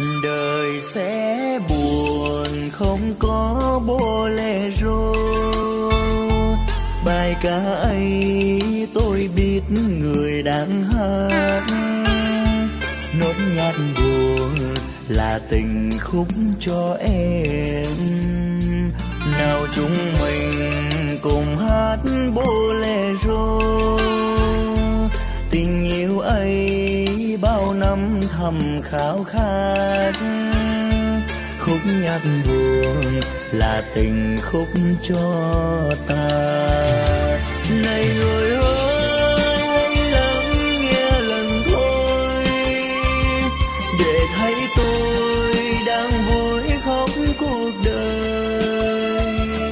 Đời sẽ buồn không có bolero, bài ca ấy tôi biết người đang hát. Nốt nhạc buồn là tình khúc cho em, nào chúng mình cùng hát bolero. Tình yêu ấy bao năm thầm khao khát, khúc nhạc buồn là tình khúc cho ta.